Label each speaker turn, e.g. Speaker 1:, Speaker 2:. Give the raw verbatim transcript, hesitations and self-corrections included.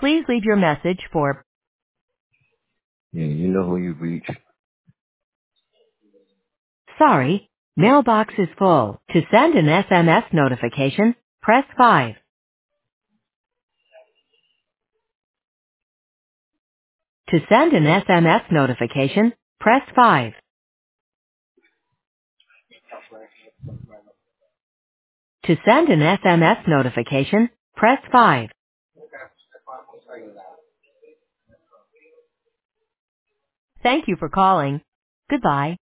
Speaker 1: Please leave your message for
Speaker 2: Yeah, you know who you reach.
Speaker 1: sorry, mailbox is full. To send an S M S notification, press five. To send an S M S notification, press five. To send an S M S notification, press five. Thank you for calling. Goodbye.